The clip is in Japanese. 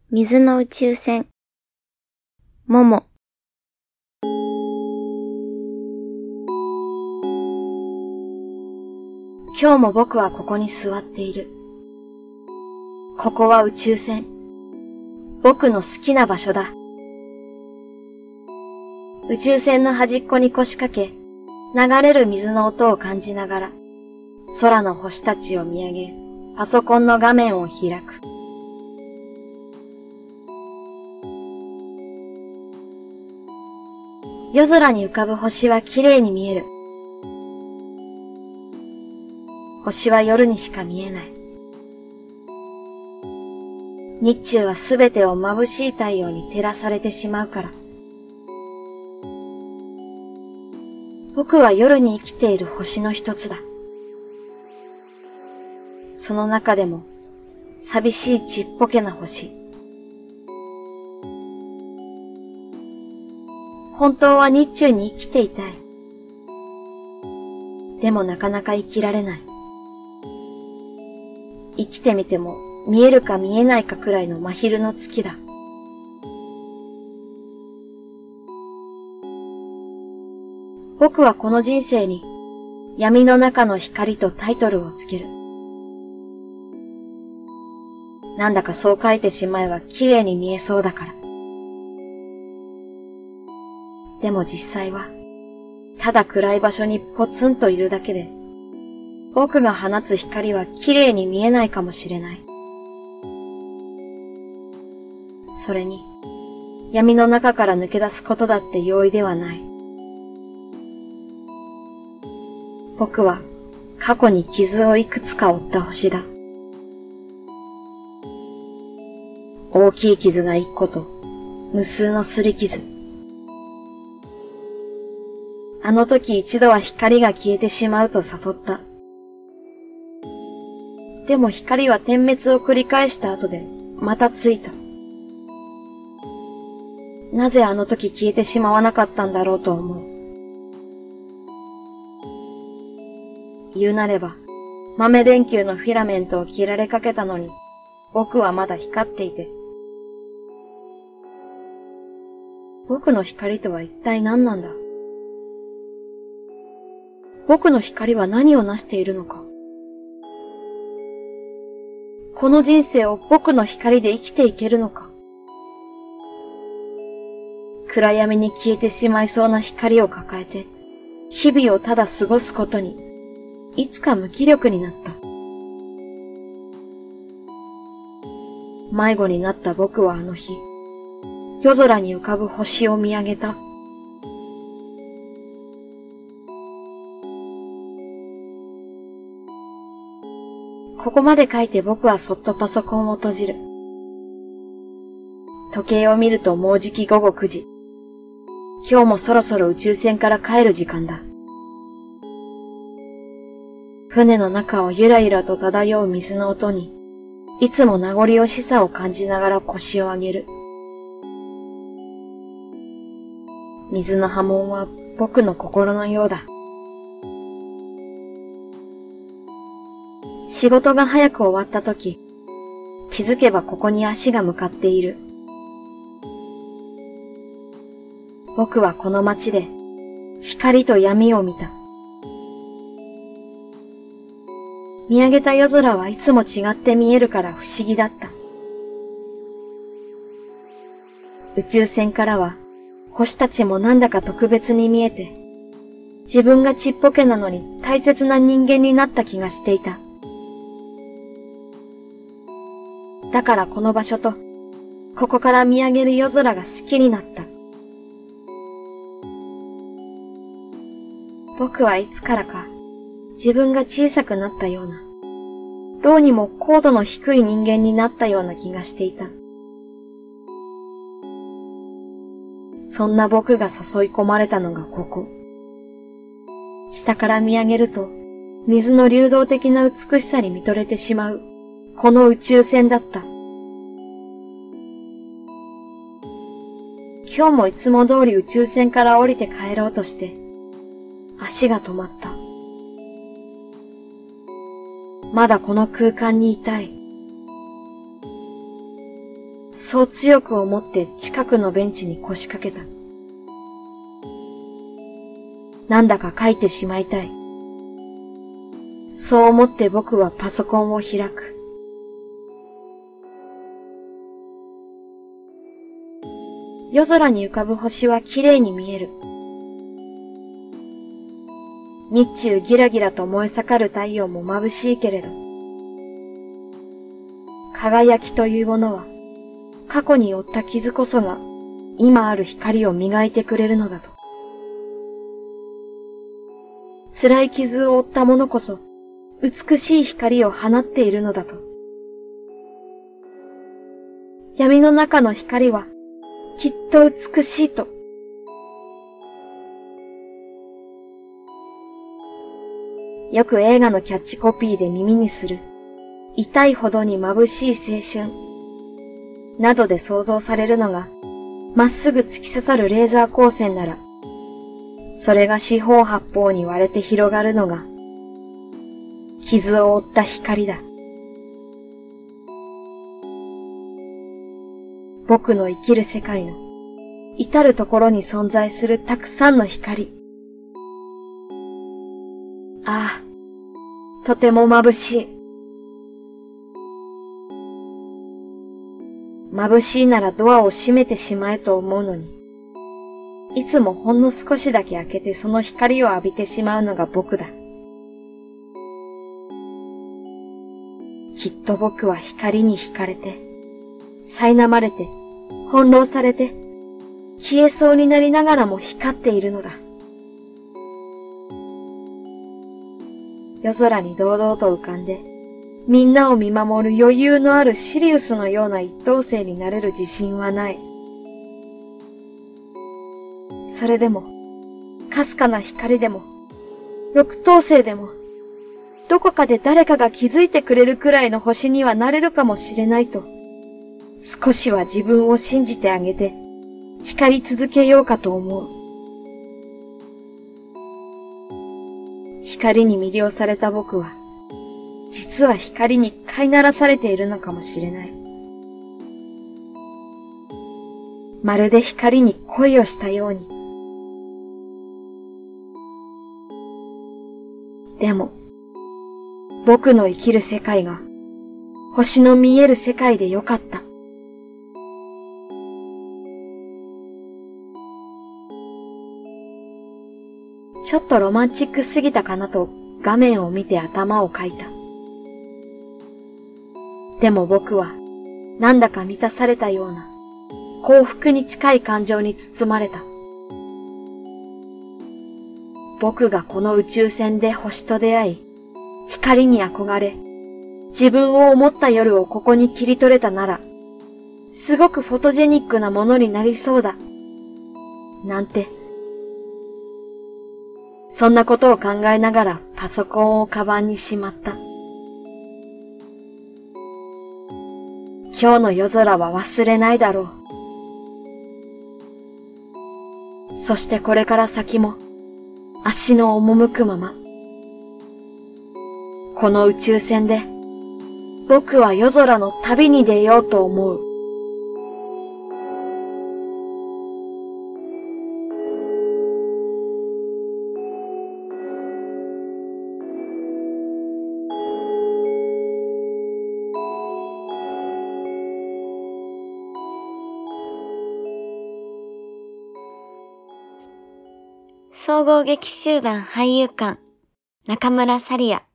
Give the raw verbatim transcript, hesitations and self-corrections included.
水の宇宙船。もも。 今日も僕はここに座っている。ここは宇宙船。僕の好きな場所だ。宇宙船の端っこに腰掛け、流れる水の音を感じながら、空の星たちを見上げ、パソコンの画面を開く。夜空に浮かぶ星は綺麗に見える。星は夜にしか見えない。日中はすべてを眩しい太陽に照らされてしまうから。僕は夜に生きている星の一つだ。その中でも寂しいちっぽけな星。本当は日中に生きていたい。でもなかなか生きられない。生きてみても見えるか見えないかくらいの真昼の月だ。僕はこの人生に闇の中の光とタイトルをつける。なんだかそう書いてしまえば綺麗に見えそうだから。でも実際は、ただ暗い場所にポツンといるだけで、僕が放つ光は綺麗に見えないかもしれない。それに、闇の中から抜け出すことだって容易ではない。僕は過去に傷をいくつか負った星だ。大きい傷が一個と無数の擦り傷。あの時一度は光が消えてしまうと悟った。でも光は点滅を繰り返した後でまたついた。なぜあの時消えてしまわなかったんだろうと思う。言うなれば、豆電球のフィラメントを切られかけたのに、僕はまだ光っていて。僕の光とは一体何なんだ？僕の光は何を成しているのか？この人生を僕の光で生きていけるのか？暗闇に消えてしまいそうな光を抱えて、日々をただ過ごすことに、いつか無気力になった。迷子になった僕はあの日、夜空に浮かぶ星を見上げた。ここまで書いて僕はそっとパソコンを閉じる。時計を見るともうじき午後くじ。今日もそろそろ宇宙船から帰る時間だ。船の中をゆらゆらと漂う水の音に、いつも名残惜しさを感じながら腰を上げる。水の波紋は僕の心のようだ。仕事が早く終わったとき、気づけばここに足が向かっている。僕はこの街で光と闇を見た。見上げた夜空はいつも違って見えるから不思議だった。宇宙船からは星たちもなんだか特別に見えて、自分がちっぽけなのに大切な人間になった気がしていた。だからこの場所と、ここから見上げる夜空が好きになった。僕はいつからか自分が小さくなったような、どうにも高度の低い人間になったような気がしていた。そんな僕が誘い込まれたのがここ。下から見上げると、水の流動的な美しさに見とれてしまう。この宇宙船だった。今日もいつも通り宇宙船から降りて帰ろうとして、足が止まった。まだこの空間にいたい。 そう強く思って近くのベンチに腰掛けた。なんだか書いてしまいたい。そう思って僕はパソコンを開く。夜空に浮かぶ星は綺麗に見える。日中ギラギラと燃え盛る太陽も眩しいけれど、輝きというものは過去に負った傷こそが今ある光を磨いてくれるのだと。辛い傷を負ったものこそ美しい光を放っているのだと。闇の中の光はきっと美しいと。よく映画のキャッチコピーで耳にする痛いほどに眩しい青春などで想像されるのがまっすぐ突き刺さるレーザー光線なら、それが四方八方に割れて広がるのが傷を負った光だ。僕の生きる世界の至るところに存在するたくさんの光。ああ、とても眩しい。眩しいならドアを閉めてしまえと思うのに、いつもほんの少しだけ開けてその光を浴びてしまうのが僕だ。きっと僕は光に惹かれて、苛まれて、翻弄されて、消えそうになりながらも光っているのだ。夜空に堂々と浮かんで、みんなを見守る余裕のあるシリウスのような一等星になれる自信はない。それでも、かすかな光でも、六等星でも、どこかで誰かが気づいてくれるくらいの星にはなれるかもしれないと、少しは自分を信じてあげて、光り続けようかと思う。光に魅了された僕は、実は光に飼いならされているのかもしれない。まるで光に恋をしたように。でも、僕の生きる世界が、星の見える世界でよかった。ちょっとロマンチックすぎたかなと画面を見て頭をかいた。でも僕はなんだか満たされたような幸福に近い感情に包まれた。僕がこの宇宙船で星と出会い、光に憧れ、自分を思った夜をここに切り取れたなら、すごくフォトジェニックなものになりそうだ。なんて。そんなことを考えながらパソコンをカバンにしまった。今日の夜空は忘れないだろう。そしてこれから先も足の赴くまま。この宇宙船で僕は夜空の旅に出ようと思う。 総合劇集団俳優館中村サリア